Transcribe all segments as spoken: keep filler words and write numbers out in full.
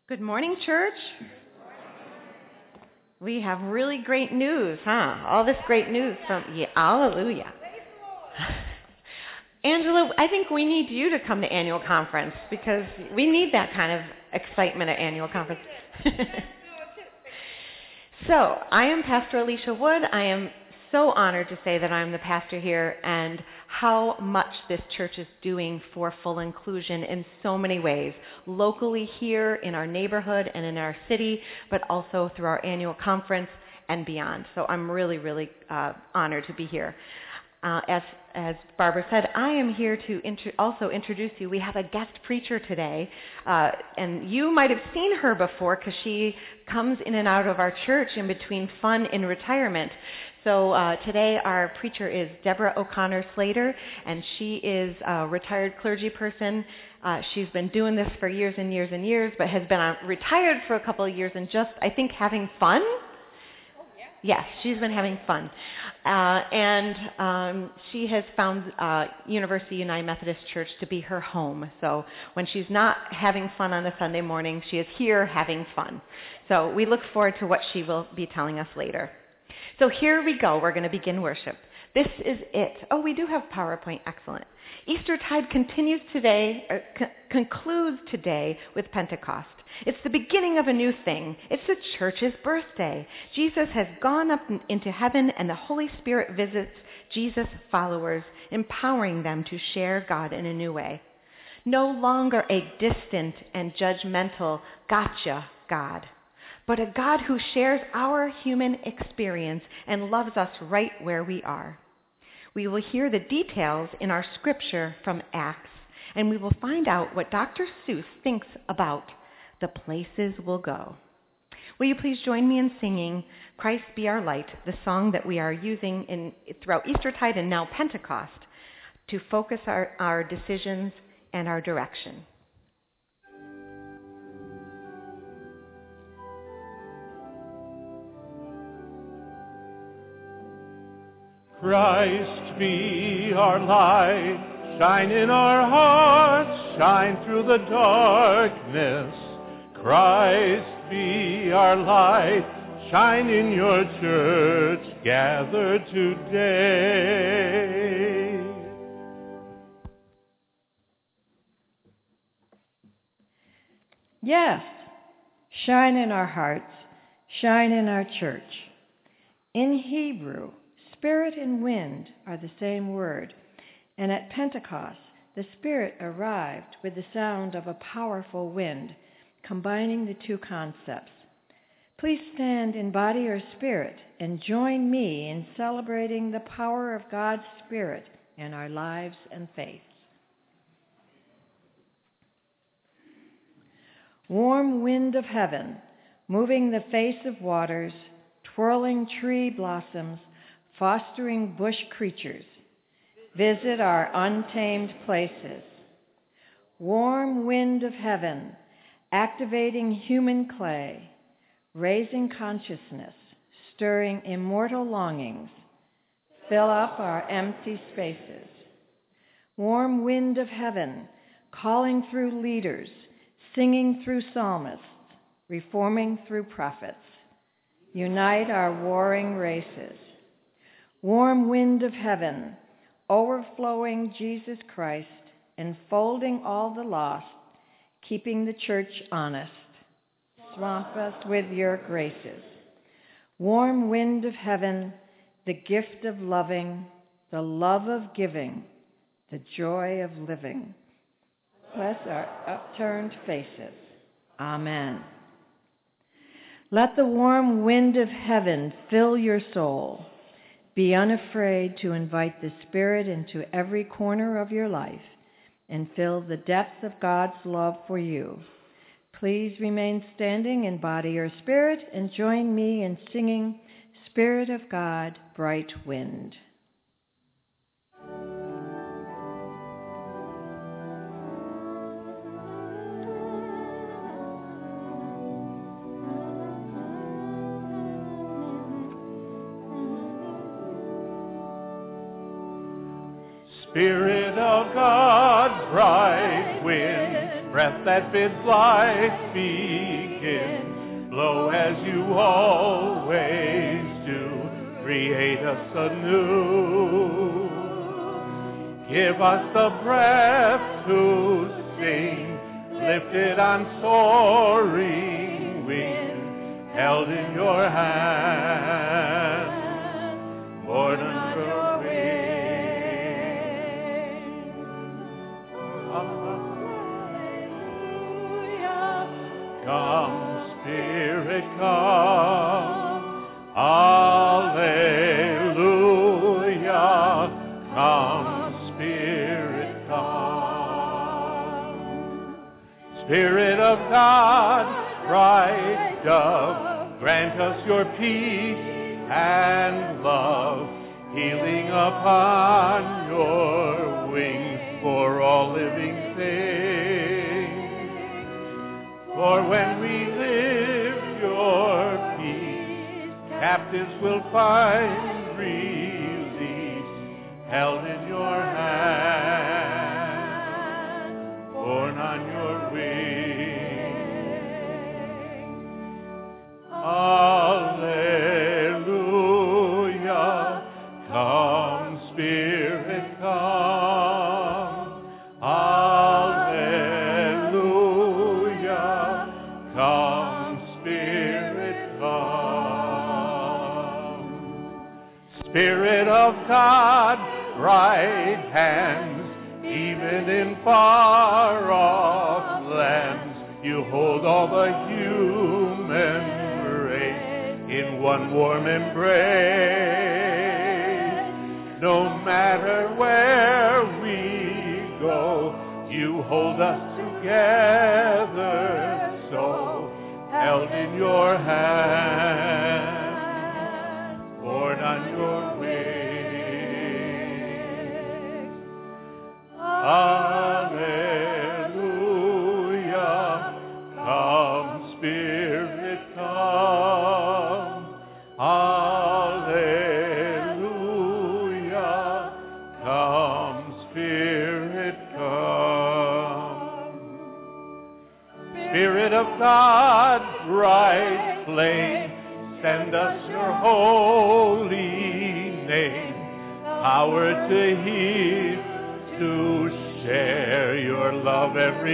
Good morning, church. We have really great news, huh? All this great news from, yeah, hallelujah. Angela, I think we need you to come to annual conference because we need that kind of excitement at annual conference. So, I am Pastor Alicia Wood. I am so honored to say that I'm the pastor here and how much this church is doing for full inclusion in so many ways, locally here in our neighborhood and in our city, but also through our annual conference and beyond. So I'm really, really uh, honored to be here. Uh, as as Barbara said, I am here to intro- also introduce you. We have a guest preacher today, uh, and you might have seen her before because she comes in and out of our church in between fun and retirement. So uh, today our preacher is Deborah O'Connor Slater, and she is a retired clergy person. Uh, she's been doing this for years and years and years, but has been uh, retired for a couple of years and just, I think, having fun. Yes, she's been having fun. Uh, and um, she has found uh, University United Methodist Church to be her home. So when she's not having fun on a Sunday morning, she is here having fun. So we look forward to what she will be telling us later. So here we go. We're going to begin worship. This is it. Oh, we do have PowerPoint. Excellent. Eastertide continues today, or co- concludes today with Pentecost. It's the beginning of a new thing. It's the church's birthday. Jesus has gone up into heaven, and the Holy Spirit visits Jesus' followers, empowering them to share God in a new way. No longer a distant and judgmental gotcha God, but a God who shares our human experience and loves us right where we are. We will hear the details in our scripture from Acts, and we will find out what Doctor Seuss thinks about the places we'll go. Will you please join me in singing Christ Be Our Light, the song that we are using in, throughout Eastertide and now Pentecost to focus our, our decisions and our direction. Christ be our light, shine in our hearts, shine through the darkness. Christ be our light, shine in your church, gathered today. Yes, shine in our hearts, shine in our church. In Hebrew, Spirit and wind are the same word, and at Pentecost, the Spirit arrived with the sound of a powerful wind, combining the two concepts. Please stand in body or spirit and join me in celebrating the power of God's Spirit in our lives and faiths. Warm wind of heaven, moving the face of waters, twirling tree blossoms, fostering bush creatures, visit our untamed places. Warm wind of heaven, activating human clay, raising consciousness, stirring immortal longings, fill up our empty spaces. Warm wind of heaven, calling through leaders, singing through psalmists, reforming through prophets, unite our warring races. Warm wind of heaven, overflowing Jesus Christ, enfolding all the lost, keeping the church honest. Swamp us with your graces. Warm wind of heaven, the gift of loving, the love of giving, the joy of living. Bless our upturned faces. Amen. Let the warm wind of heaven fill your soul. Be unafraid to invite the Spirit into every corner of your life and feel the depth of God's love for you. Please remain standing in body or spirit and join me in singing Spirit of God, Bright Wind. Spirit of God's bright wind, breath that bids life begin. Blow as you always do, create us anew. Give us the breath to sing, lifted on soaring wings, held in your hand, born on your wings. Come, Spirit, come. Alleluia. Come, Spirit, come. Spirit of God, bright dove, grant us your peace and love, healing upon your wings for all living things. For when we live your peace, captives will find release, held in your hand, borne on your wings. Alleluia. Come, Spirit, come. Alleluia. Come, Spirit, come. Spirit of God, right hands, even in far-off lands, you hold all the human race in one warm embrace. No matter where we go, you hold us together so, held in your hand, borne on your wings. Alleluia. Come, Spirit, come. Alleluia. Come, Spirit, come. Spirit of God, bright flame, send us your holy name, power to heal, to share your love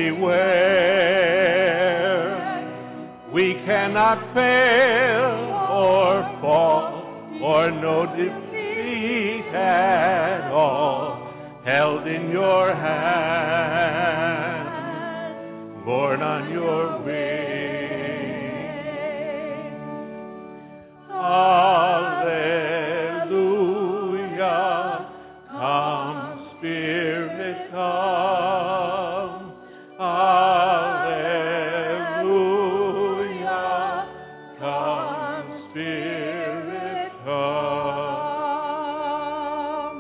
everywhere. We cannot fail or fall, or no defeat at all, held in your hand, borne on your wings. Alleluia. Come, Spirit, come. Alleluia. Come, Spirit, come.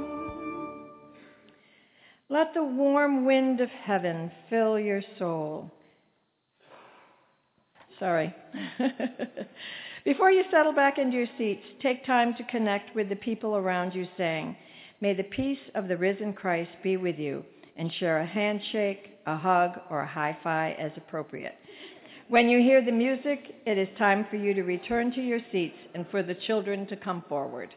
Let the warm wind of heaven fill your soul. Sorry. Before you settle back into your seats, take time to connect with the people around you, saying, "May the peace of the risen Christ be with you," and share a handshake, a hug, or a high five as appropriate. When you hear the music, it is time for you to return to your seats and for the children to come forward.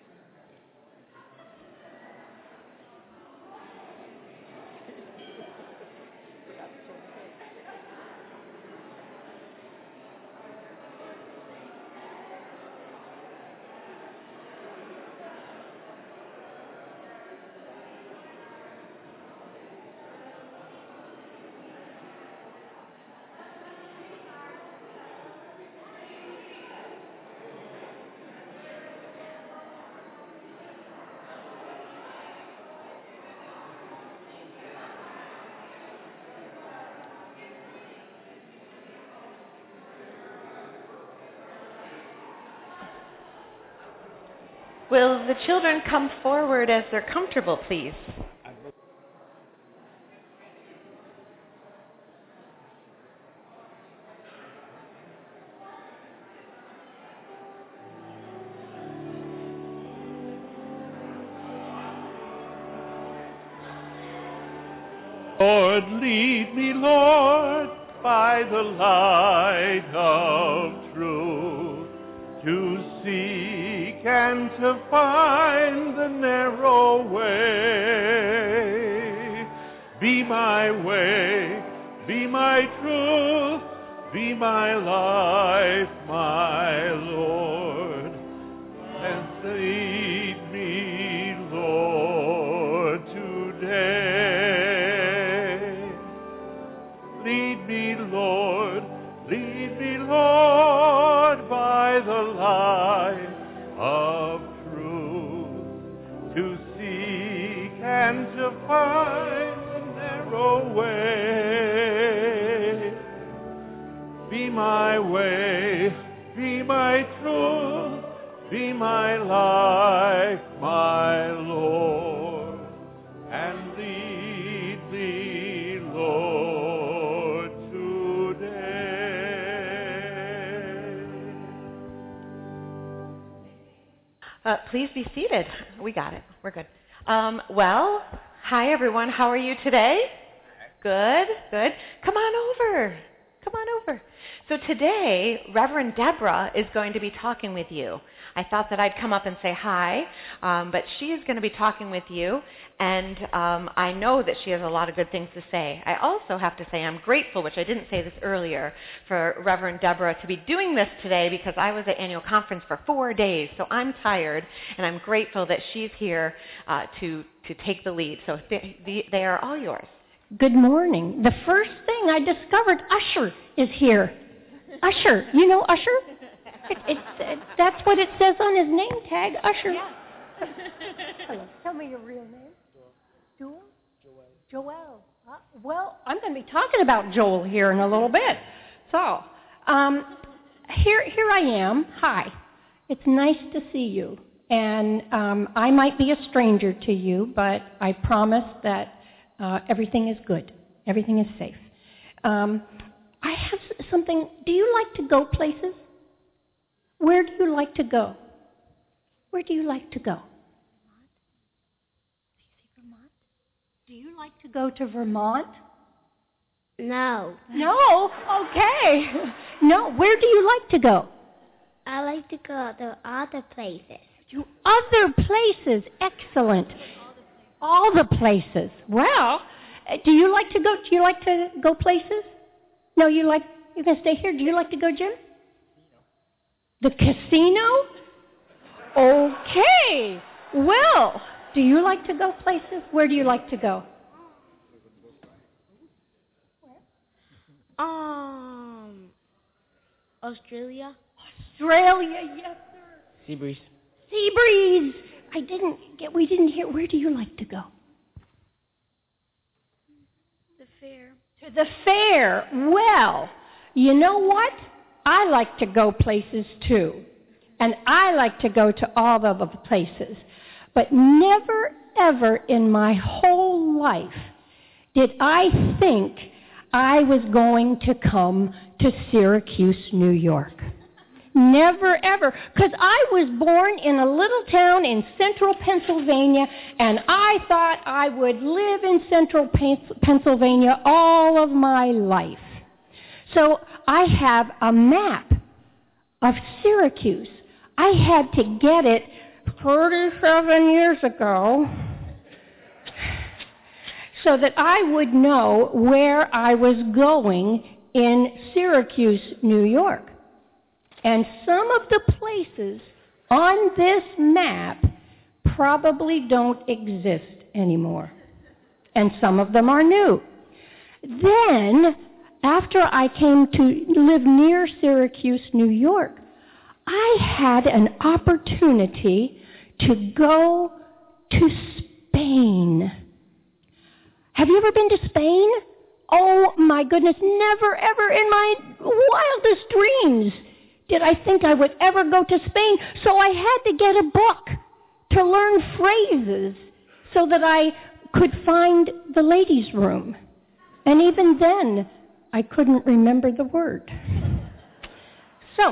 Will the children come forward as they're comfortable, please? Lord, lead me, Lord, by the light of truth, to seek and to find the narrow way. Be my way, be my truth, be my life, my Lord, and lead me, Lord, today. Lead me, Lord, lead me, Lord, by the light of truth, to seek and to find the narrow way. Be my way, be my truth, be my life, my Lord, and lead me, Lord, today. Uh, please be seated. We got it. We're good. Um, well, hi everyone. How are you today? Good, good. Come on over. Come on over. So today, Reverend Deborah is going to be talking with you. I thought that I'd come up and say hi, um, but she is going to be talking with you, and um, I know that she has a lot of good things to say. I also have to say I'm grateful, which I didn't say this earlier, for Reverend Deborah to be doing this today because I was at annual conference for four days, so I'm tired, and I'm grateful that she's here uh, to, to take the lead. So they, they are all yours. Good morning. The first thing I discovered, Usher is here. Usher. You know Usher? It, it, it, that's what it says on his name tag, Usher. Yeah. Hello. Tell me your real name. Joel? Joel. Joel. Uh, well, I'm going to be talking about Joel here in a little bit. So, um, here, here I am. Hi. It's nice to see you. And um, I might be a stranger to you, but I promise that Uh, everything is good. Everything is safe. Um, I have something. Do you like to go places? Where do you like to go? Where do you like to go? Vermont? Do you like to go to Vermont? No. No? Okay. No. Where do you like to go? I like to go to other places. To other places. Excellent. All the places. Well, do you like to go? Do you like to go places? No, you like. You're gonna stay here. Do you like to go, Jim? The casino. Okay. Well, do you like to go places? Where do you like to go? Um, Australia. Australia, yes, sir. Seabreeze. Seabreeze. I didn't get. We didn't hear. Where do you like to go? The fair. To the fair. Well, you know what? I like to go places too. And I like to go to all of the places. But never, ever in my whole life did I think I was going to come to Syracuse, New York. Never, ever. Because I was born in a little town in central Pennsylvania, and I thought I would live in central Pennsylvania all of my life. So I have a map of Syracuse. I had to get it thirty-seven years ago so that I would know where I was going in Syracuse, New York. And some of the places on this map probably don't exist anymore. And some of them are new. Then, after I came to live near Syracuse, New York, I had an opportunity to go to Spain. Have you ever been to Spain? Oh my goodness, never ever in my wildest dreams did I think I would ever go to Spain. So I had to get a book to learn phrases so that I could find the ladies' room. And even then, I couldn't remember the word. So,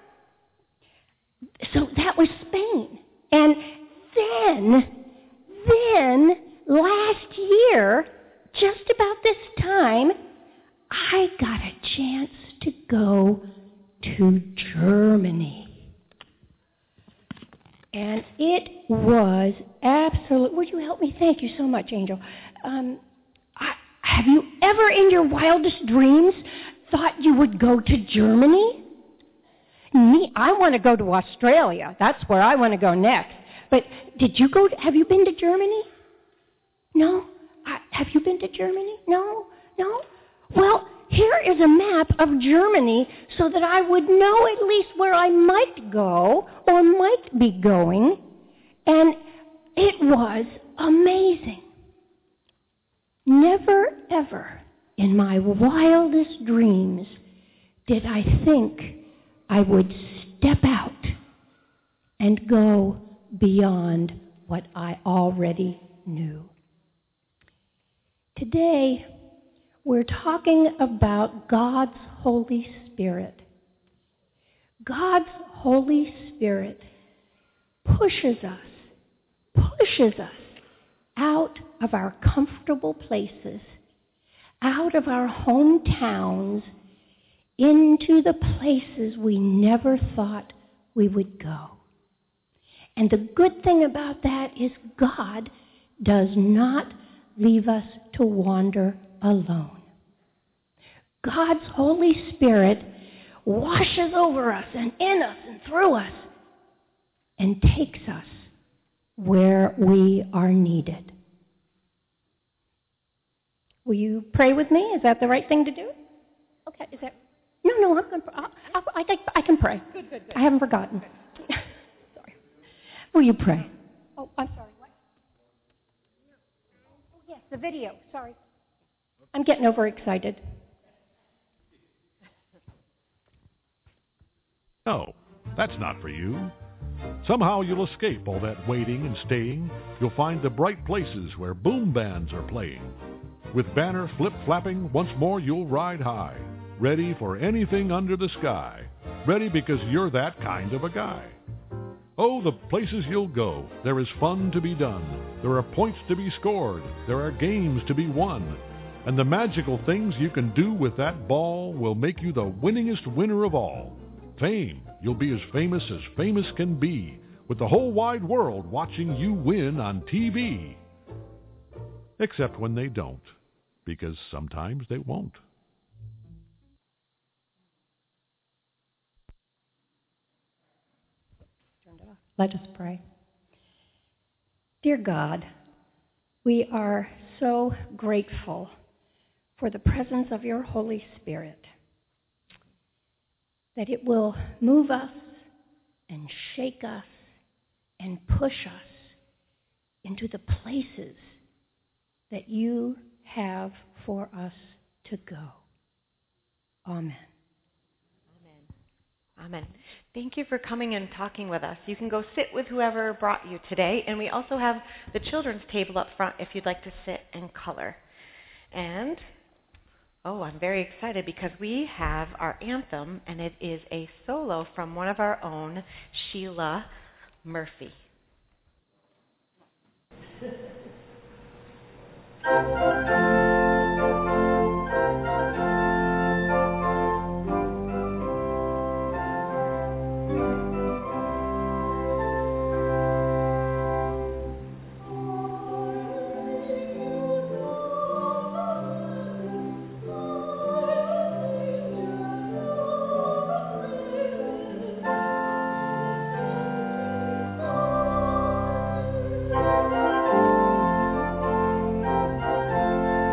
so that was Spain. And then, then, last year, just about this time, I got a chance to go to Germany. And it was absolute. Would you help me? Thank you so much, Angel. Um, I, have you ever in your wildest dreams thought you would go to Germany? Me, I want to go to Australia. That's where I want to go next. But did you go? To, have you been to Germany? No? I, have you been to Germany? No? No? Well, here is a map of Germany so that I would know at least where I might go or might be going. And it was amazing. Never, ever in my wildest dreams did I think I would step out and go beyond what I already knew. Today, we're talking about God's Holy Spirit. God's Holy Spirit pushes us, pushes us out of our comfortable places, out of our hometowns, into the places we never thought we would go. And the good thing about that is God does not leave us to wander alone. God's Holy Spirit washes over us and in us and through us and takes us where we are needed. Will you pray with me? Is that the right thing to do? Okay, is that... No, no, I'm going to... I, I think I can pray. Good, good, good. I haven't forgotten. Sorry. Will you pray? Oh, I'm sorry. What? Oh, yes, the video. Sorry. I'm getting overexcited. No, that's not for you. Somehow you'll escape all that waiting and staying. You'll find the bright places where boom bands are playing. With banner flip-flapping, once more you'll ride high, ready for anything under the sky, ready because you're that kind of a guy. Oh, the places you'll go, there is fun to be done, there are points to be scored, there are games to be won, and the magical things you can do with that ball will make you the winningest winner of all. Fame, you'll be as famous as famous can be, with the whole wide world watching you win on T V. Except when they don't, because sometimes they won't. Let us pray. Dear God, we are so grateful for the presence of your Holy Spirit, that it will move us and shake us and push us into the places that you have for us to go. Amen. Amen. Amen. Thank you for coming and talking with us. You can go sit with whoever brought you today, and we also have the children's table up front if you'd like to sit and color. And, oh, I'm very excited because we have our anthem, and it is a solo from one of our own, Sheila Murphy. Thank you.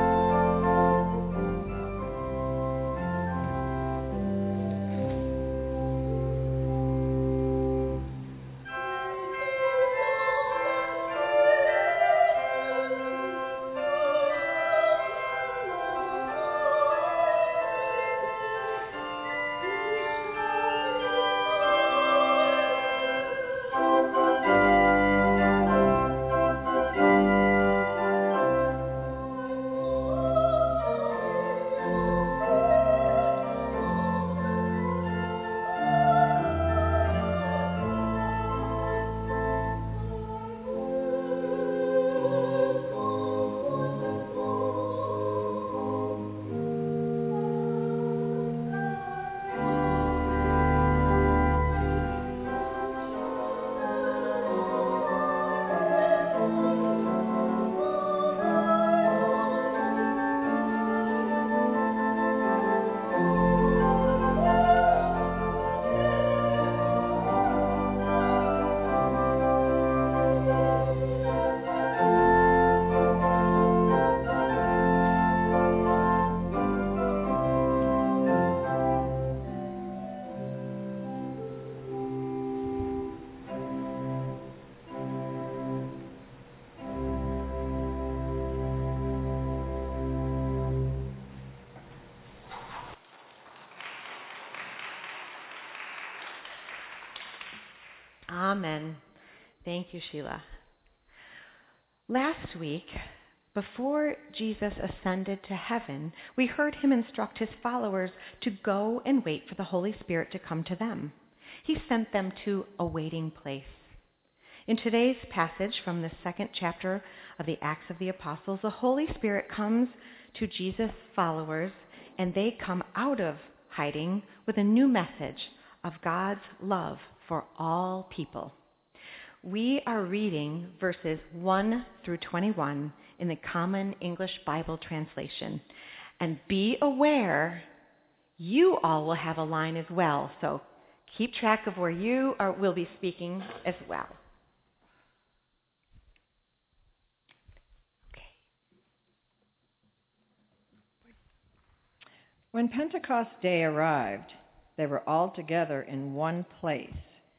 Amen. Thank you, Sheila. Last week, before Jesus ascended to heaven, we heard him instruct his followers to go and wait for the Holy Spirit to come to them. He sent them to a waiting place. In today's passage from the second chapter of the Acts of the Apostles, the Holy Spirit comes to Jesus' followers, and they come out of hiding with a new message of God's love for all people. We are reading verses one through twenty-one in the Common English Bible translation. And be aware, you all will have a line as well, so keep track of where you are, will be speaking as well. When Pentecost Day arrived, they were all together in one place.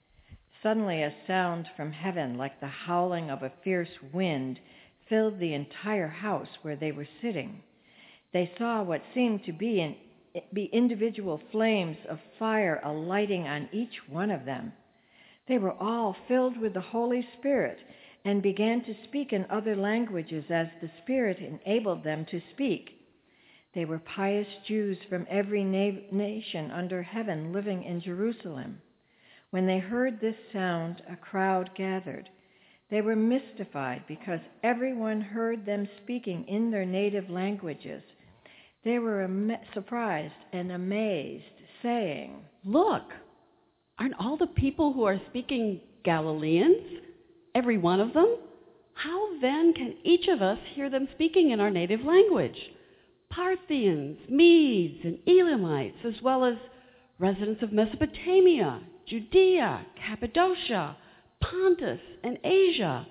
Suddenly a sound from heaven, like the howling of a fierce wind, filled the entire house where they were sitting. They saw what seemed to be, an, be individual flames of fire alighting on each one of them. They were all filled with the Holy Spirit and began to speak in other languages as the Spirit enabled them to speak. They were pious Jews from every na- nation under heaven living in Jerusalem. When they heard this sound, a crowd gathered. They were mystified because everyone heard them speaking in their native languages. They were am- surprised and amazed, saying, "Look, aren't all the people who are speaking Galileans, every one of them? How then can each of us hear them speaking in our native language? Parthians, Medes, and Elamites, as well as residents of Mesopotamia, Judea, Cappadocia, Pontus, and Asia,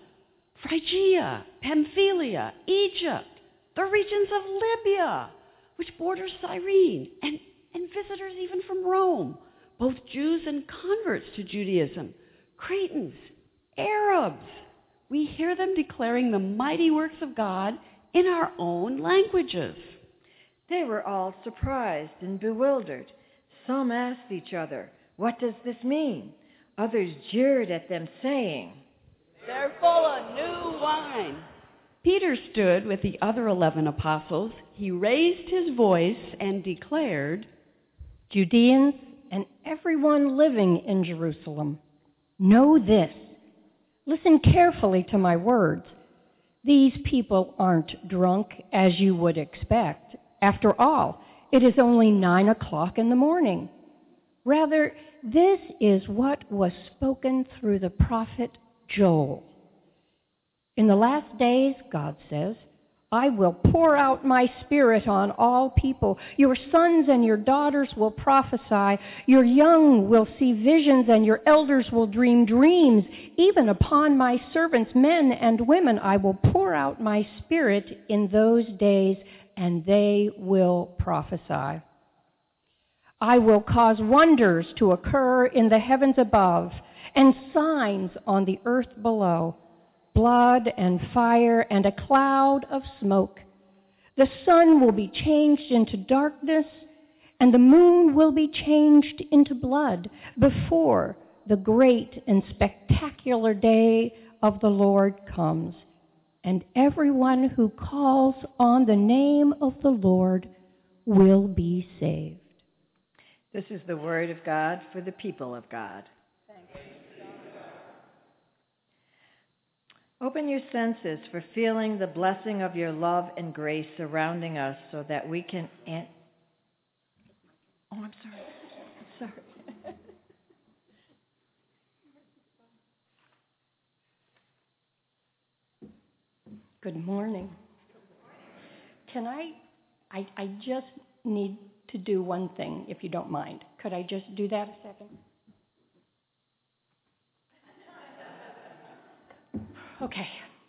Phrygia, Pamphylia, Egypt, the regions of Libya, which borders Cyrene, and, and visitors even from Rome, both Jews and converts to Judaism, Cretans, Arabs. We hear them declaring the mighty works of God in our own languages." They were all surprised and bewildered. Some asked each other, "What does this mean?" Others jeered at them, saying, "They're full of new wine." Peter stood with the other eleven apostles. He raised his voice and declared, Judeans and everyone living in Jerusalem, know this. Listen carefully to my words. These people aren't drunk as you would expect. After all, it is only nine o'clock in the morning. Rather, this is what was spoken through the prophet Joel. In the last days, God says, I will pour out my spirit on all people. Your sons and your daughters will prophesy. Your young will see visions, and your elders will dream dreams. Even upon my servants, men and women, I will pour out my spirit in those days, and they will prophesy. I will cause wonders to occur in the heavens above and signs on the earth below, blood and fire and a cloud of smoke. The sun will be changed into darkness, and the moon will be changed into blood before the great and spectacular day of the Lord comes. And everyone who calls on the name of the Lord will be saved. This is the word of God for the people of God. Open your senses for feeling the blessing of your love and grace surrounding us so that we can... An- oh, I'm sorry. I'm sorry. Good morning. Can I, I, I just need to do one thing, if you don't mind. Could I just do that a second? Okay.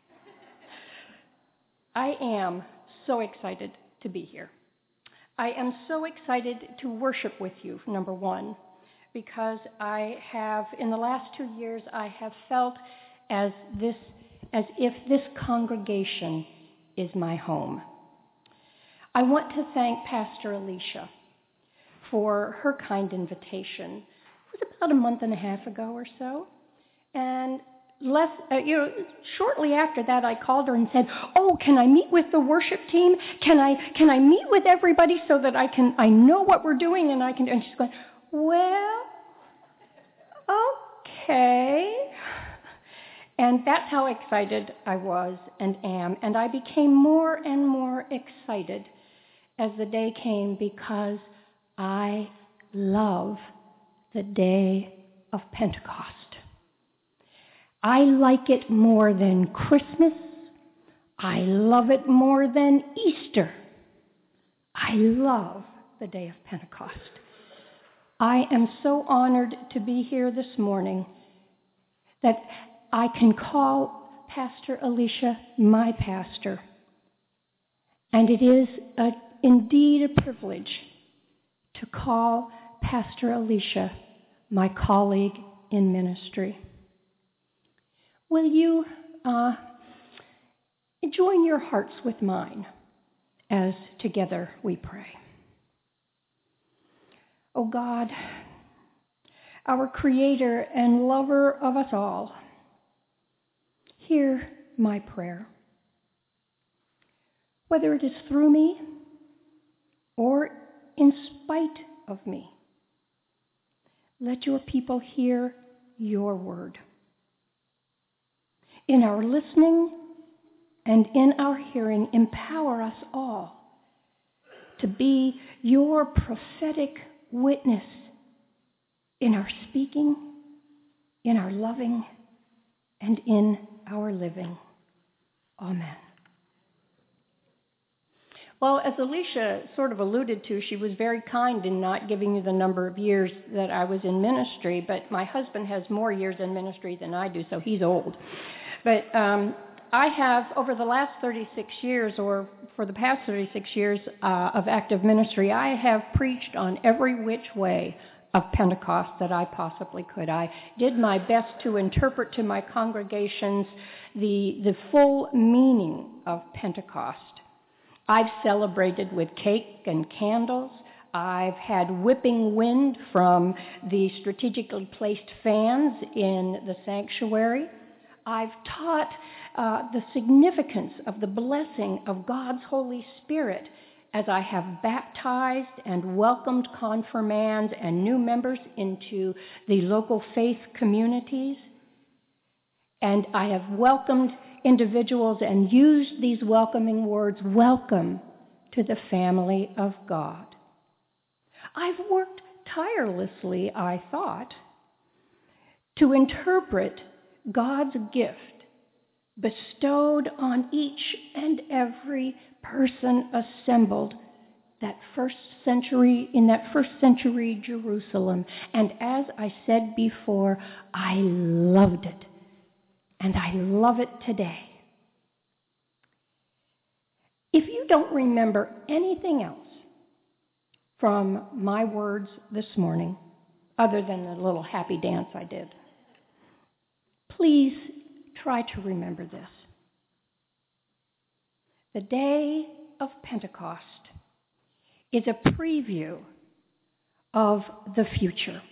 I am so excited to be here. I am so excited to worship with you, number one, because I have, in the last two years, I have felt as this as if this congregation is my home. I want to thank Pastor Alicia for her kind invitation. It was about a month and a half ago or so, And less, uh, you know, shortly after that, I called her and said, "Oh, can I meet with the worship team? Can I can I meet with everybody so that I can I know what we're doing and I can?" And she's going, "Well, okay." And that's how excited I was and am. And I became more and more excited as the day came because I love the day of Pentecost. I like it more than Christmas. I love it more than Easter. I love the day of Pentecost. I am so honored to be here this morning that I can call Pastor Alicia my pastor. And it is a, indeed a privilege to call Pastor Alicia my colleague in ministry. Will you uh, join your hearts with mine as together we pray? Oh God, our Creator and lover of us all, hear my prayer. Whether it is through me or in spite of me, let your people hear your word. In our listening and in our hearing, empower us all to be your prophetic witness in our speaking, in our loving, and in our living. Amen. Well, as Alicia sort of alluded to, she was very kind in not giving you the number of years that I was in ministry, but my husband has more years in ministry than I do, so he's old. But um, I have, over the last thirty-six years, or for the past thirty-six years uh, of active ministry, I have preached on every which way of Pentecost that I possibly could. I did my best to interpret to my congregations the, the full meaning of Pentecost. I've celebrated with cake and candles. I've had whipping wind from the strategically placed fans in the sanctuary. I've taught uh, the significance of the blessing of God's Holy Spirit as I have baptized and welcomed confirmands and new members into the local faith communities. And I have welcomed individuals and used these welcoming words, welcome to the family of God. I've worked tirelessly, I thought, to interpret God's gift bestowed on each and every person assembled that first century in that first century Jerusalem. And as I said before, I loved it. And I love it today. If you don't remember anything else from my words this morning, other than the little happy dance I did, please try to remember this. The day of Pentecost is a preview of the future.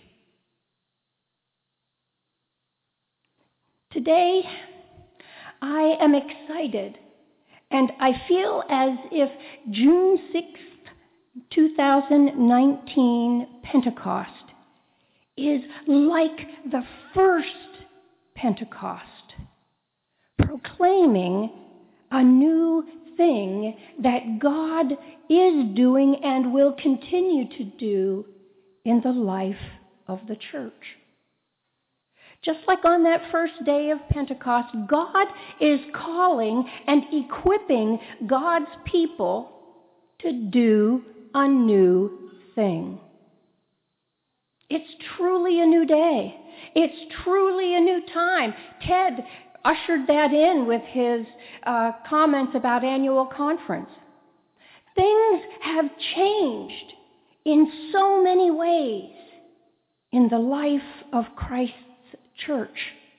Today, I am excited, and I feel as if June sixth, twenty nineteen Pentecost is like the first Pentecost, proclaiming a new thing that God is doing and will continue to do in the life of the church. Just like on that first day of Pentecost, God is calling and equipping God's people to do a new thing. It's truly a new day. It's truly a new time. Ted ushered that in with his uh, comments about annual conference. Things have changed in so many ways in the life of Christ's church,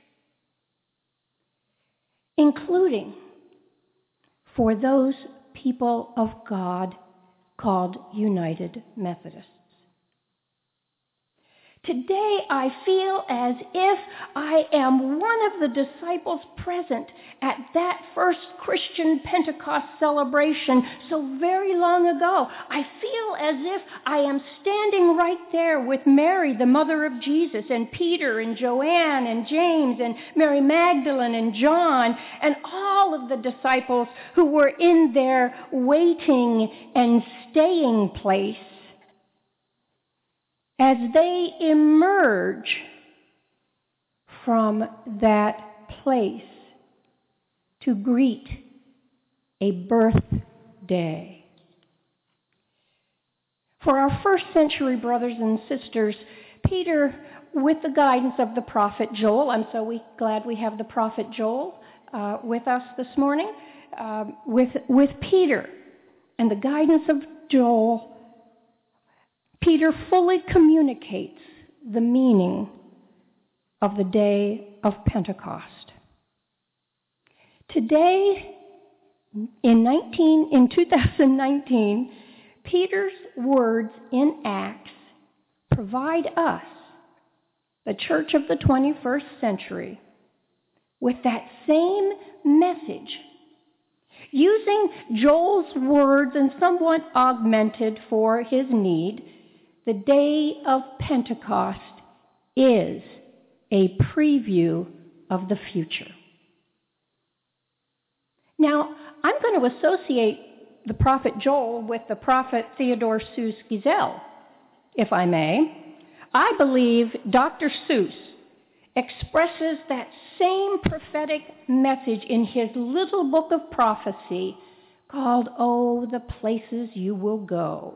including for those people of God called United Methodists. Today I feel as if I am one of the disciples present at that first Christian Pentecost celebration so very long ago. I feel as if I am standing right there with Mary, the mother of Jesus, and Peter and Joanne and James and Mary Magdalene and John and all of the disciples who were in their waiting and staying place as they emerge from that place to greet a birthday. For our first century brothers and sisters, Peter, with the guidance of the prophet Joel, I'm so we, glad we have the prophet Joel uh, with us this morning, uh, with, with Peter and the guidance of Joel, Peter fully communicates the meaning of the day of Pentecost. Today, in, nineteen, in two thousand nineteen, Peter's words in Acts provide us, the church of the twenty-first century, with that same message, using Joel's words and somewhat augmented for his need. The day of Pentecost is a preview of the future. Now, I'm going to associate the prophet Joel with the prophet Theodore Seuss Geisel, if I may. I believe Doctor Seuss expresses that same prophetic message in his little book of prophecy called, "Oh, the Places You Will Go."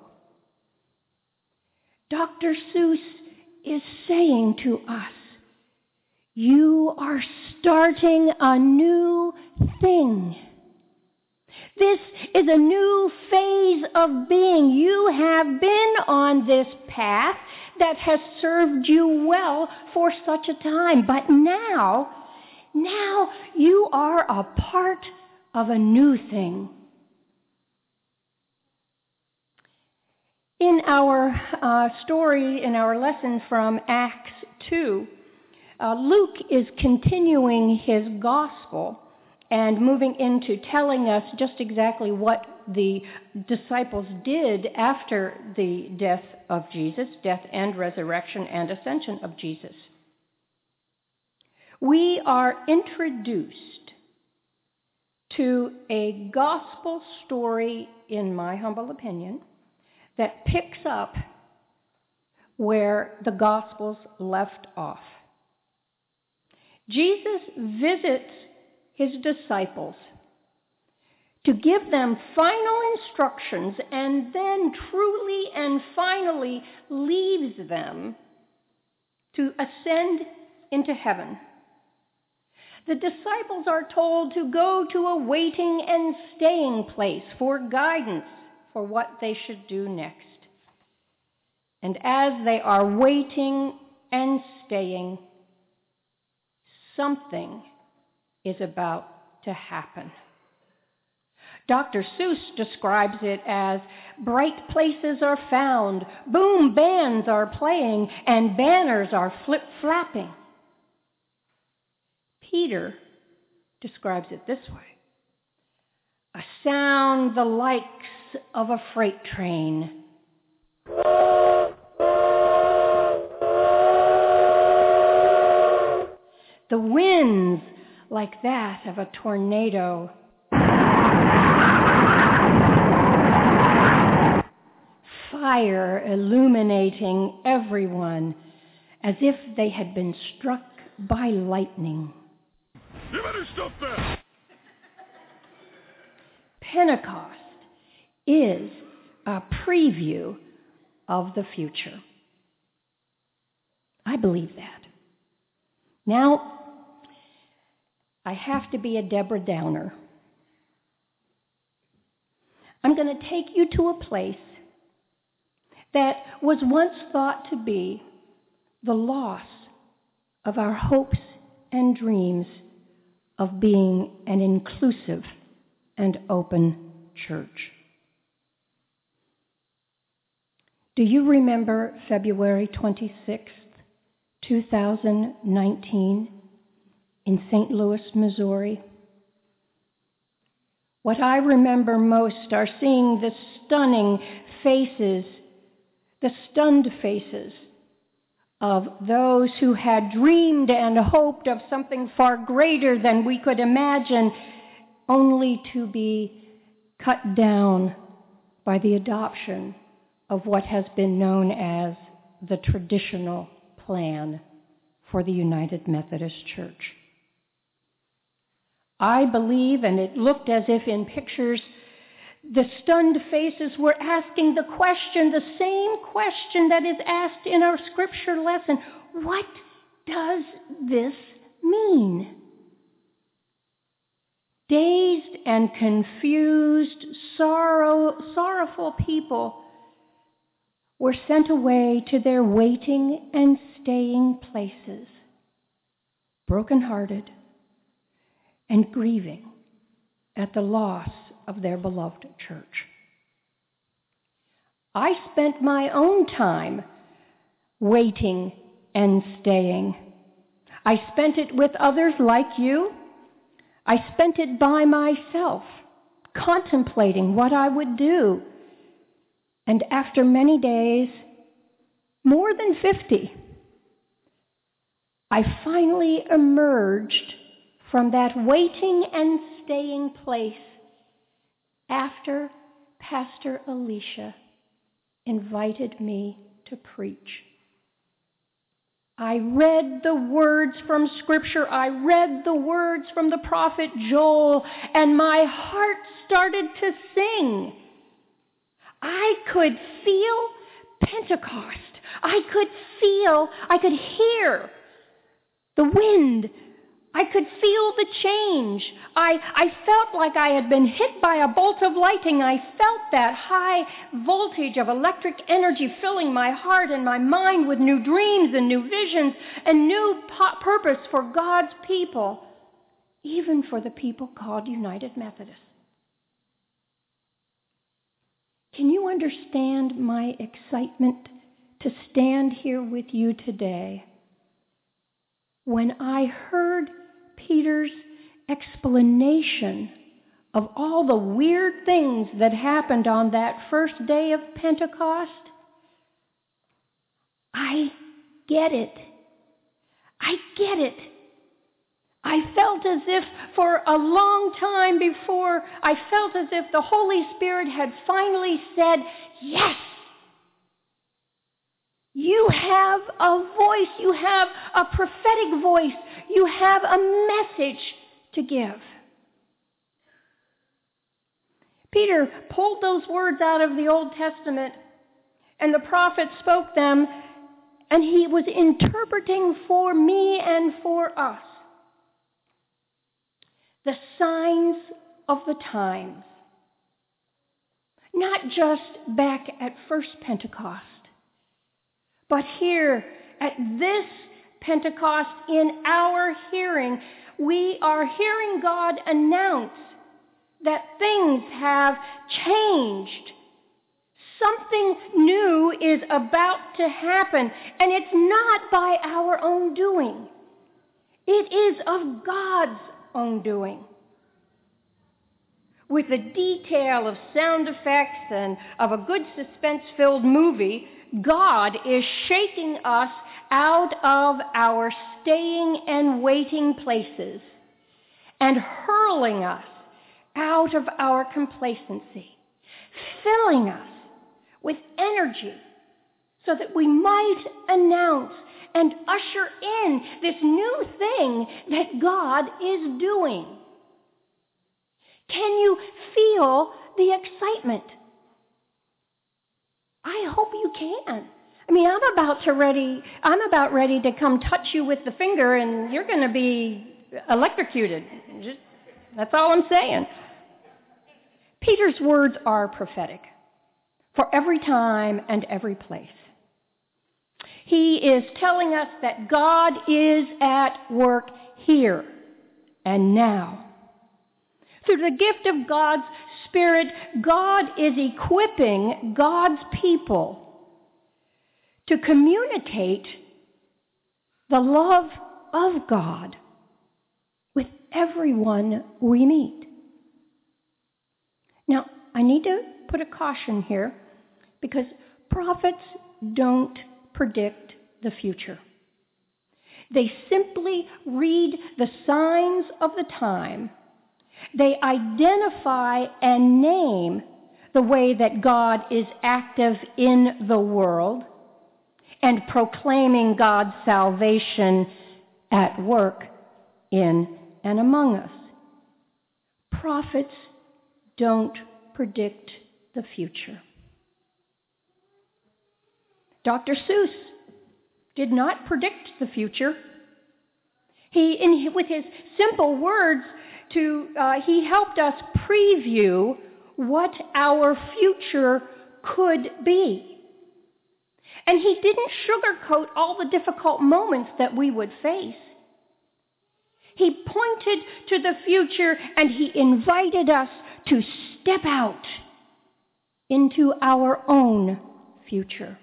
Doctor Seuss is saying to us, you are starting a new thing. This is a new phase of being. You have been on this path that has served you well for such a time. But now, now you are a part of a new thing. In our uh, story, in our lesson from Acts two, uh, Luke is continuing his gospel and moving into telling us just exactly what the disciples did after the death of Jesus, death and resurrection and ascension of Jesus. We are introduced to a gospel story, in my humble opinion, that picks up where the Gospels left off. Jesus visits his disciples to give them final instructions and then truly and finally leaves them to ascend into heaven. The disciples are told to go to a waiting and staying place for guidance for what they should do next. And as they are waiting and staying, something is about to happen. Doctor Seuss describes it as bright places are found, boom bands are playing, and banners are flip-flapping. Peter describes it this way: a sound the likes of a freight train. The winds like that of a tornado. Fire illuminating everyone as if they had been struck by lightning. You better stop that! Pentecost is a preview of the future. I believe that. Now, I have to be a Deborah Downer. I'm going to take you to a place that was once thought to be the loss of our hopes and dreams of being an inclusive and open church. Do you remember February twenty-sixth, two thousand nineteen, in Saint Louis, Missouri. What I remember most are seeing the stunning faces, the stunned faces of those who had dreamed and hoped of something far greater than we could imagine, only to be cut down by the adoption of what has been known as the traditional plan for the United Methodist Church. I believe, and it looked as if in pictures, the stunned faces were asking the question, the same question that is asked in our scripture lesson. What does this mean? Dazed and confused, sorrow, sorrowful people were sent away to their waiting and staying places, brokenhearted and grieving at the loss of their beloved church. I spent my own time waiting and staying. I spent it with others like you. I spent it by myself, contemplating what I would do. And after many days, more than fifty, I finally emerged from that waiting and staying place after Pastor Alicia invited me to preach. I read the words from Scripture. I read the words from the prophet Joel, and my heart started to sing. I could feel Pentecost. I could feel, I could hear the wind. I could feel the change. I, I felt like I had been hit by a bolt of lightning. I felt that high voltage of electric energy filling my heart and my mind with new dreams and new visions and new po- purpose for God's people, even for the people called United Methodists. Can you understand my excitement to stand here with you today when I heard Peter's explanation of all the weird things that happened on that first day of Pentecost? I get it. I get it. I felt as if for a long time before, I felt as if the Holy Spirit had finally said, yes, you have a voice, you have a prophetic voice, you have a message to give. Peter pulled those words out of the Old Testament, and the prophet spoke them, and he was interpreting for me and for us the signs of the times, not just back at first Pentecost, but here at this Pentecost in our hearing. We are hearing God announce that things have changed. Something new is about to happen, and it's not by our own doing. It is of God's own doing. With the detail of sound effects and of a good suspense-filled movie, God is shaking us out of our staying and waiting places and hurling us out of our complacency, filling us with energy so that we might announce and usher in this new thing that God is doing. Can you feel the excitement? I hope you can. I mean, I'm about to ready, I'm about ready to come touch you with the finger and you're going to be electrocuted. Just, that's all I'm saying. Peter's words are prophetic for every time and every place. He is telling us that God is at work here and now. Through the gift of God's Spirit, God is equipping God's people to communicate the love of God with everyone we meet. Now, I need to put a caution here because prophets don't predict the future. They simply read the signs of the time. They identify and name the way that God is active in the world and proclaiming God's salvation at work in and among us. Prophets don't predict the future. Doctor Seuss did not predict the future. He, in, with his simple words, to uh, he helped us preview what our future could be. And he didn't sugarcoat all the difficult moments that we would face. He pointed to the future and he invited us to step out into our own future.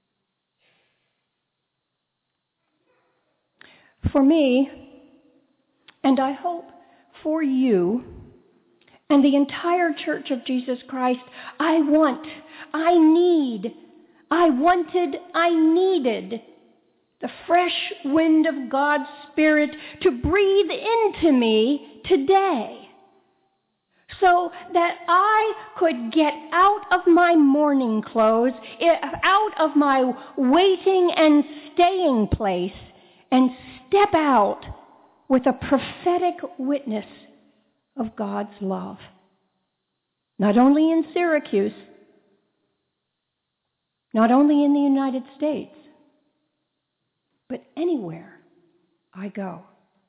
For me, and I hope for you, and the entire Church of Jesus Christ, I want, I need, I wanted, I needed the fresh wind of God's Spirit to breathe into me today, so that I could get out of my mourning clothes, out of my waiting and staying place, and step out with a prophetic witness of God's love. Not only in Syracuse, not only in the United States, but anywhere I go.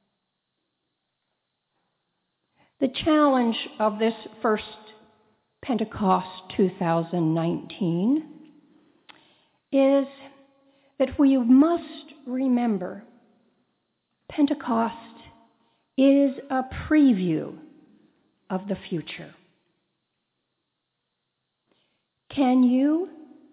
The challenge of this first Pentecost two thousand nineteen is that we must remember Pentecost is a preview of the future. Can you,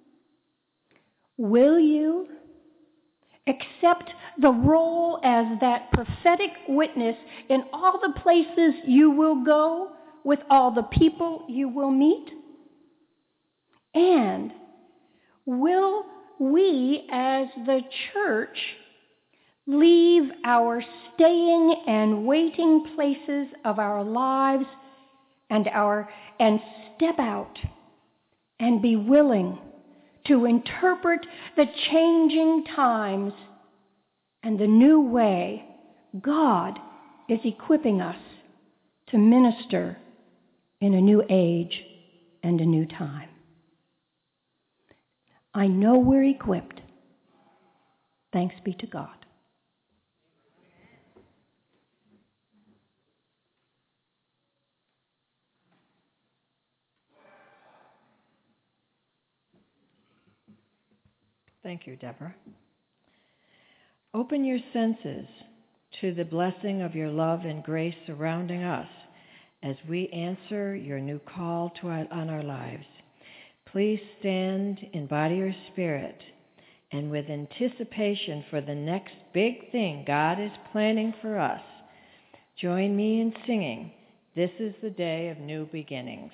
will you accept the role as that prophetic witness in all the places you will go, with all the people you will meet? And will we as the church leave our staying and waiting places of our lives and our and step out and be willing to interpret the changing times and the new way God is equipping us to minister in a new age and a new time? I know we're equipped. Thanks be to God. Thank you, Deborah. Open your senses to the blessing of your love and grace surrounding us as we answer your new call to our, on our lives. Please stand in body or spirit and with anticipation for the next big thing God is planning for us. Join me in singing, "This is the Day of New Beginnings."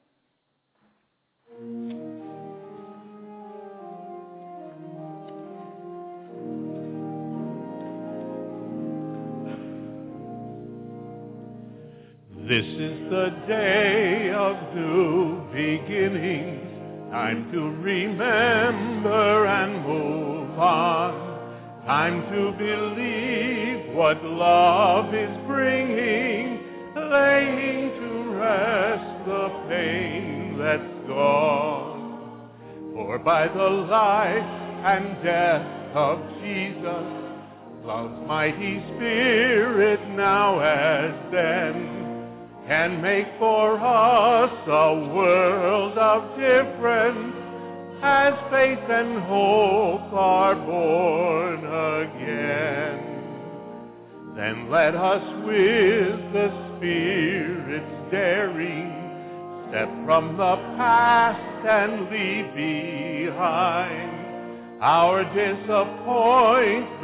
This is the day of new beginnings, time to remember and move on, time to believe what love is bringing, laying to rest the pain that's gone. For by the life and death of Jesus, love's mighty Spirit now as then can make for us a world of difference as faith and hope are born again. Then let us with the Spirit's daring step from the past and leave behind our disappointments,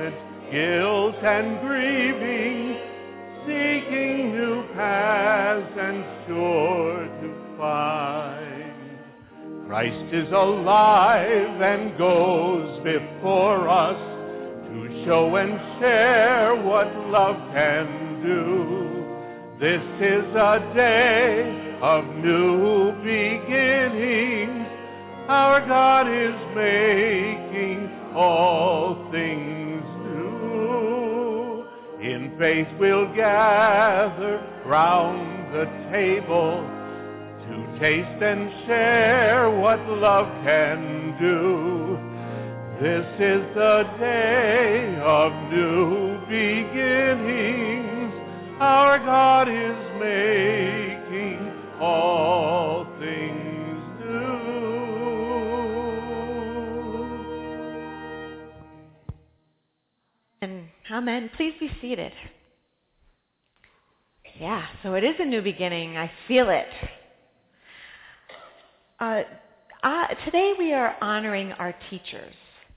guilt and grieving, seeking new paths and sure to find. Christ is alive and goes before us to show and share what love can do. This is a day of new beginnings. Our God is making all things new. In faith we'll gather round the table to taste and share what love can do. This is the day of new beginnings. Our God is making all things new. And amen. Please be seated. Yeah, so it is a new beginning. I feel it. Uh, uh, today we are honoring our teachers.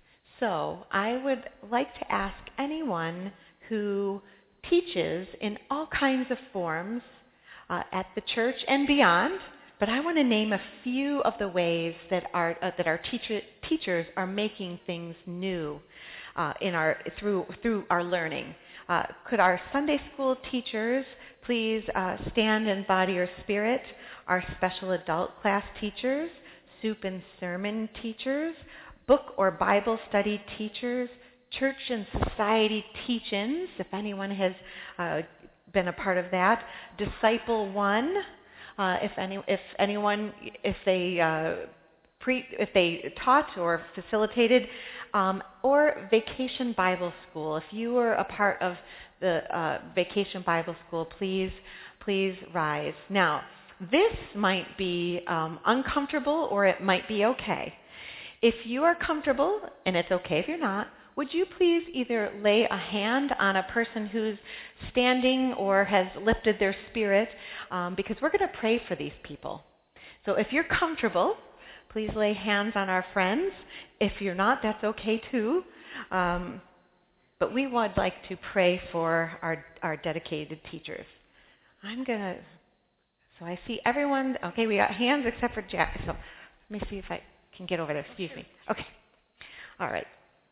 So I would like to ask anyone who teaches in all kinds of forms uh, at the church and beyond, but I want to name a few of the ways that our uh, that our teacher, teachers are making things new uh, in our through through our learning. Uh, could our Sunday school teachers please uh, stand in body or spirit? Our special adult class teachers, soup and sermon teachers, book or Bible study teachers, church and society teach-ins, if anyone has uh, been a part of that, Disciple One, uh, if any, if anyone, if they uh, pre, if they taught or facilitated, um, or Vacation Bible School. If you were a part of the uh, Vacation Bible School, please, please rise. Now, this might be um, uncomfortable, or it might be okay. If you are comfortable, and it's okay if you're not, would you please either lay a hand on a person who's standing or has lifted their spirit, um, because we're going to pray for these people. So if you're comfortable, please lay hands on our friends. If you're not, that's okay too. Um, but we would like to pray for our, our dedicated teachers. I'm going to, so I see everyone, okay, we got hands except for Jack. So let me see if I can get over there. Excuse me. Okay. All right.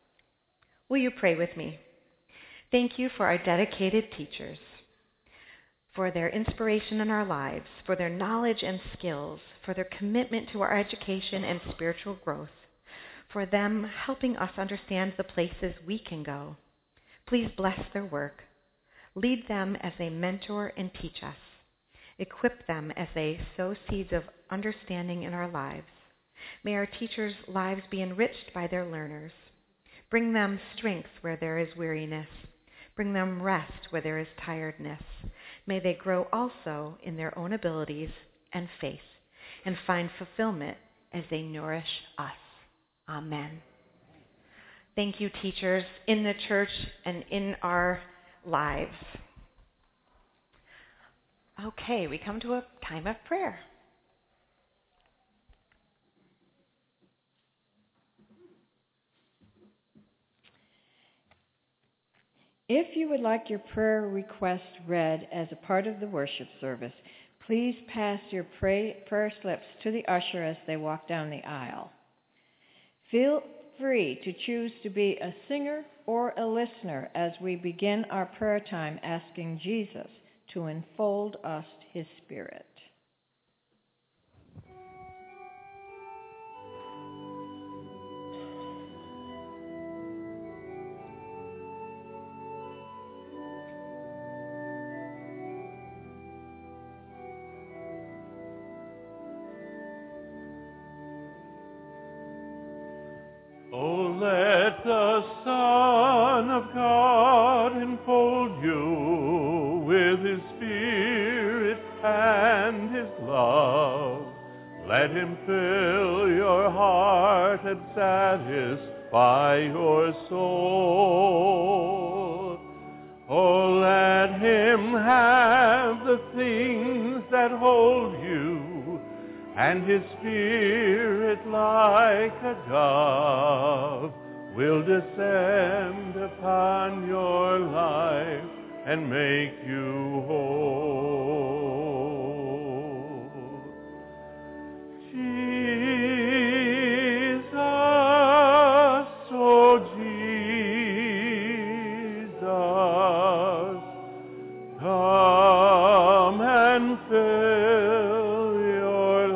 Will you pray with me? Thank you for our dedicated teachers, for their inspiration in our lives, for their knowledge and skills, for their commitment to our education and spiritual growth, for them helping us understand the places we can go. Please bless their work. Lead them as they mentor and teach us. Equip them as they sow seeds of understanding in our lives. May our teachers' lives be enriched by their learners. Bring them strength where there is weariness. Bring them rest where there is tiredness. May they grow also in their own abilities and faith, and find fulfillment as they nourish us. Amen. Thank you, teachers, in the church and in our lives. Okay, we come to a time of prayer. If you would like your prayer request read as a part of the worship service, please pass your pray, prayer slips to the usher as they walk down the aisle. Feel free to choose to be a singer or a listener as we begin our prayer time asking Jesus to enfold us his Spirit. Oh, let the Son of God enfold you with his Spirit and his love. Let him fill your heart and satisfy your soul. Oh, let him have the things that hold you, and his Spirit like a dove will descend upon your life and make you whole. Jesus, oh Jesus, come and fill your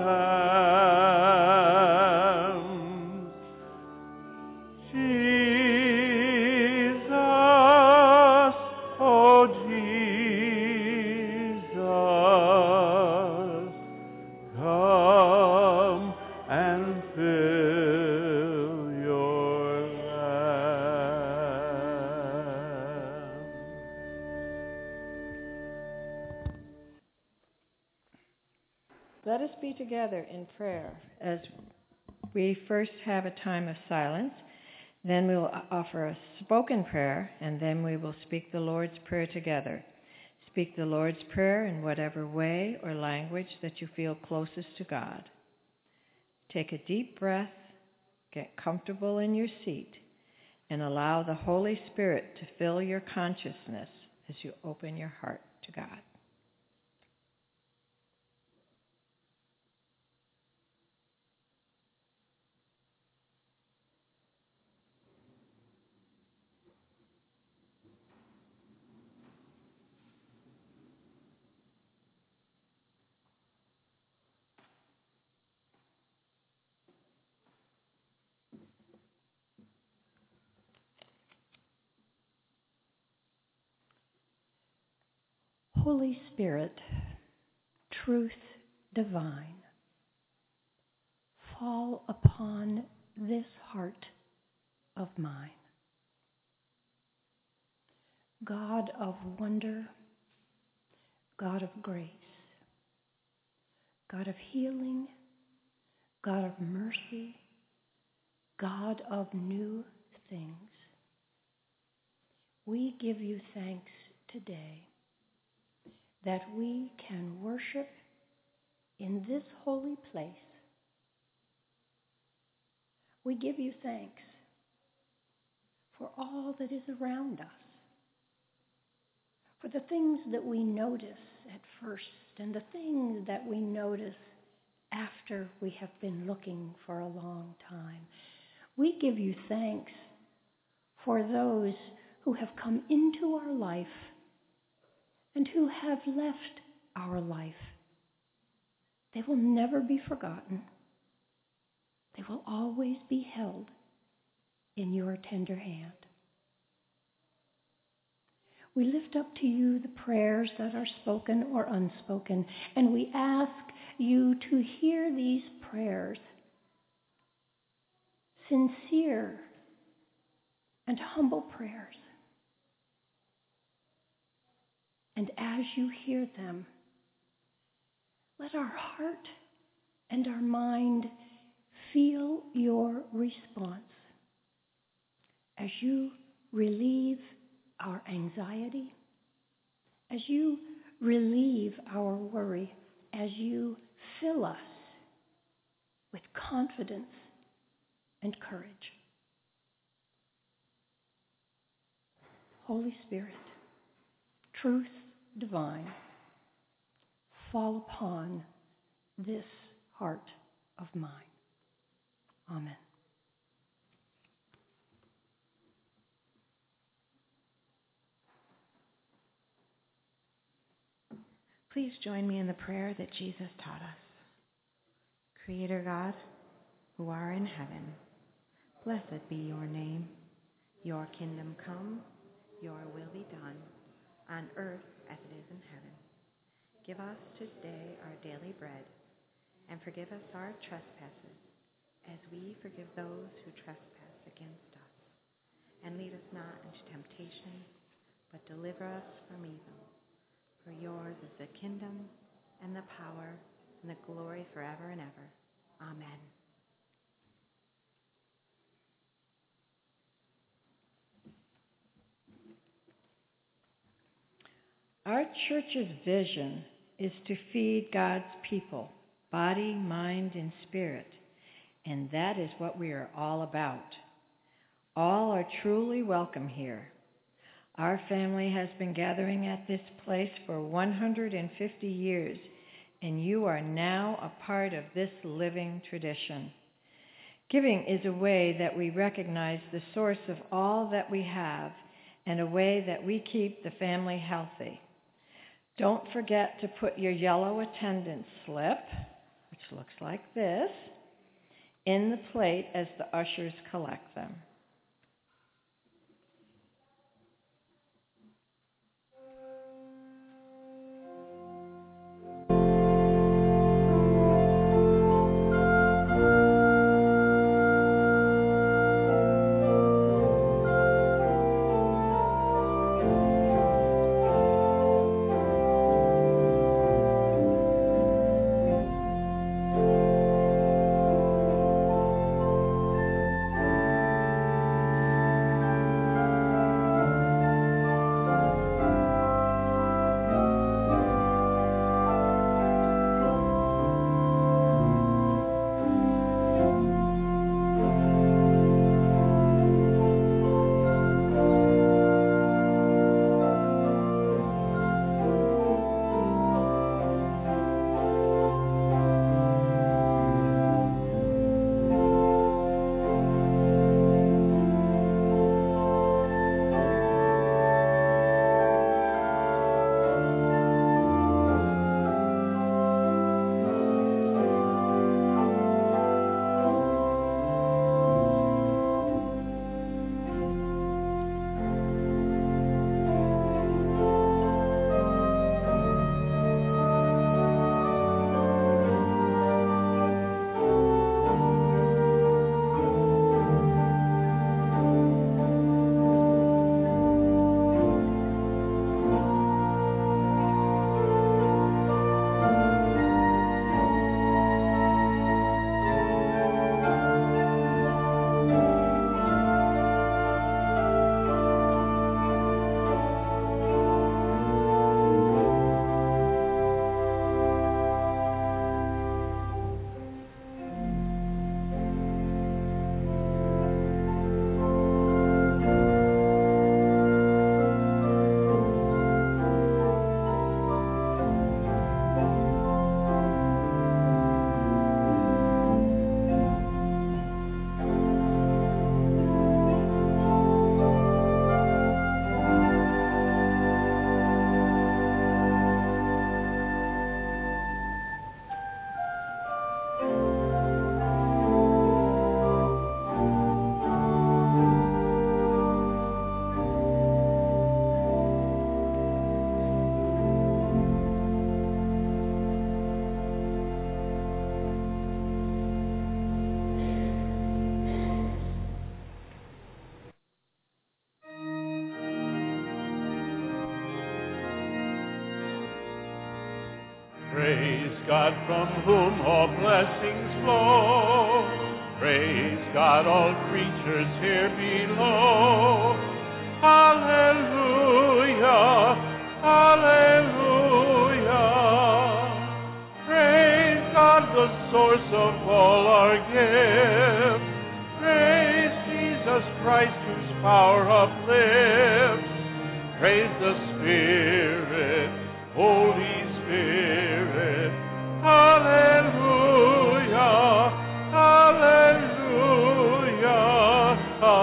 lambs. Jesus, oh Jesus, come and fill your lambs. Let us be together in prayer as we first have a time of silence, then we will offer a spoken prayer, and then we will speak the Lord's Prayer together. Speak the Lord's Prayer in whatever way or language that you feel closest to God. Take a deep breath, get comfortable in your seat, and allow the Holy Spirit to fill your consciousness as you open your heart to God. Holy Spirit, truth divine, fall upon this heart of mine. God of wonder, God of grace, God of healing, God of mercy, God of new things, we give you thanks today that we can worship in this holy place. We give you thanks for all that is around us, for the things that we notice at first and the things that we notice after we have been looking for a long time. We give you thanks for those who have come into our life and who have left our life. They will never be forgotten. They will always be held in your tender hand. We lift up to you the prayers that are spoken or unspoken, and we ask you to hear these prayers, sincere and humble prayers. And as you hear them, let our heart and our mind feel your response as you relieve our anxiety, as you relieve our worry, as you fill us with confidence and courage. Holy Spirit, truth divine, fall upon this heart of mine. Amen. Please join me in the prayer that Jesus taught us. Creator God, who are in heaven, blessed be your name. Your kingdom come, your will be done, on earth as it is in heaven. Give us today our daily bread, and forgive us our trespasses, as we forgive those who trespass against us. And lead us not into temptation, but deliver us from evil. For yours is the kingdom, and the power, and the glory forever and ever. Amen. Our church's vision is to feed God's people, body, mind, and spirit. And that is what we are all about. All are truly welcome here. Our family has been gathering at this place for one hundred fifty years, and you are now a part of this living tradition. Giving is a way that we recognize the source of all that we have and a way that we keep the family healthy. Don't forget to put your yellow attendance slip, which looks like this, in the plate as the ushers collect them. Praise God from whom all blessings flow. Praise God, all creatures here below. Hallelujah, hallelujah. Praise God, the source of all our gifts. Praise Jesus Christ, whose power uplifts. Praise the Spirit, Holy Spirit. Hallelujah, hallelujah,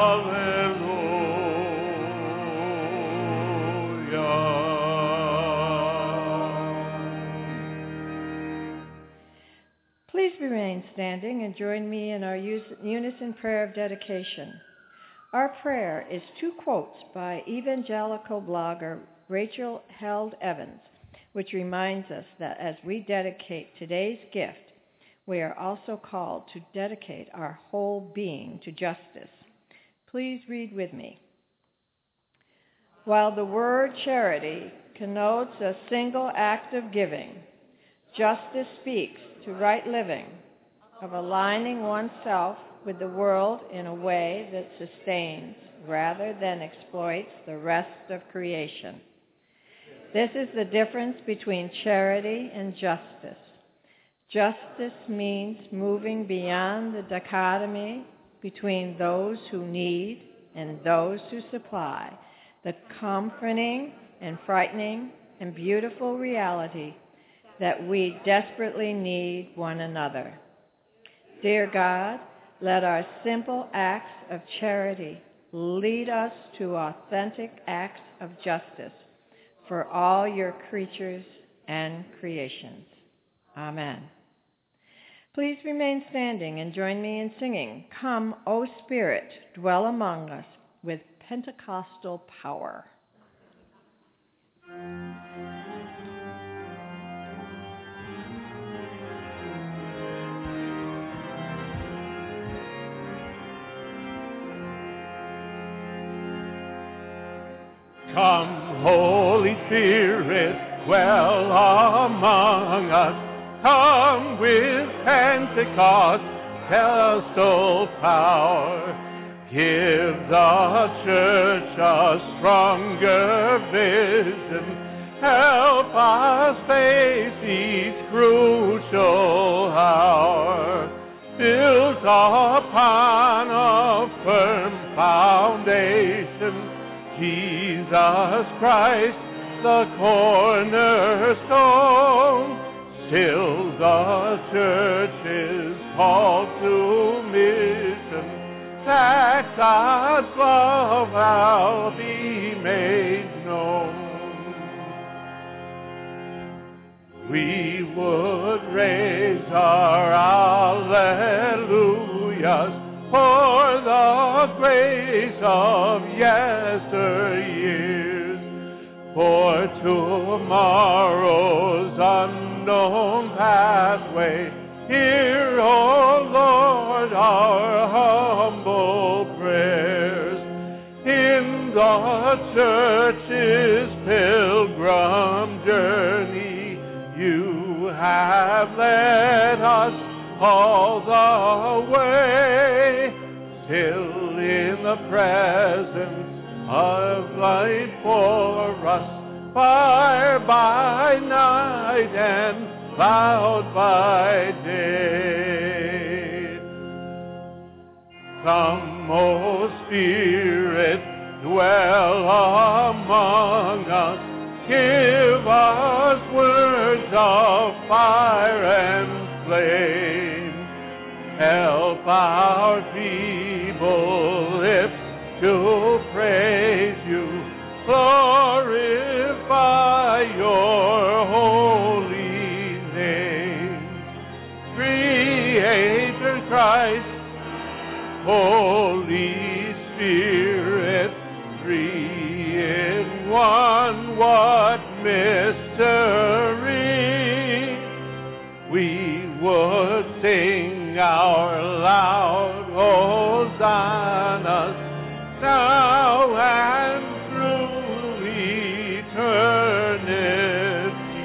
hallelujah. Please remain standing and join me in our unison prayer of dedication. Our prayer is two quotes by evangelical blogger Rachel Held Evans, which reminds us that as we dedicate today's gift, we are also called to dedicate our whole being to justice. Please read with me. While the word charity connotes a single act of giving, justice speaks to right living, of aligning oneself with the world in a way that sustains rather than exploits the rest of creation. This is the difference between charity and justice. Justice means moving beyond the dichotomy between those who need and those who supply, the comforting and frightening and beautiful reality that we desperately need one another. Dear God, let our simple acts of charity lead us to authentic acts of justice for all your creatures and creations. Amen. Please remain standing and join me in singing, "Come, O Spirit, dwell among us with Pentecostal power." Come, Holy Spirit, dwell among us. Come with Pentecost, Pentecostal power. Give the church a stronger vision. Help us face each crucial hour. Built upon a firm foundation, Jesus Christ, the cornerstone. Still the church is called to mission, that God's love shall be made known. We would raise our alleluias for the grace of yesteryears, for tomorrow's unknown pathway. Hear, O Lord, our humble prayers. In the church's pilgrim journey, you have led us all the way, till in the presence of light for us, fire by night and cloud by day. Come, O Spirit, dwell among us, give us words of fire and flame. Help our feeble lips to praise you, glorify your holy name. Creator Christ, Holy Spirit, three in one, what mystery! We would sing our loud hosannas now and through eternity.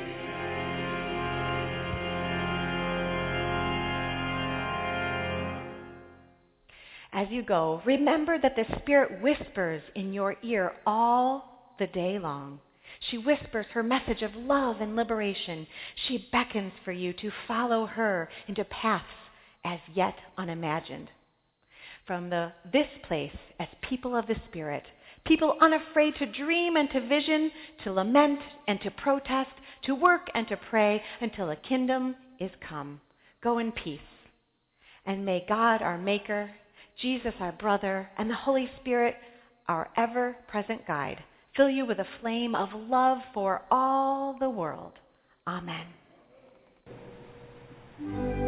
As you go, remember that the Spirit whispers in your ear all the day long. She whispers her message of love and liberation. She beckons for you to follow her into paths as yet unimagined. From the this place, as people of the Spirit, people unafraid to dream and to vision, to lament and to protest, to work and to pray until a kingdom is come. Go in peace. And may God, our Maker, Jesus, our brother, and the Holy Spirit, our ever-present guide, fill you with a flame of love for all the world. Amen.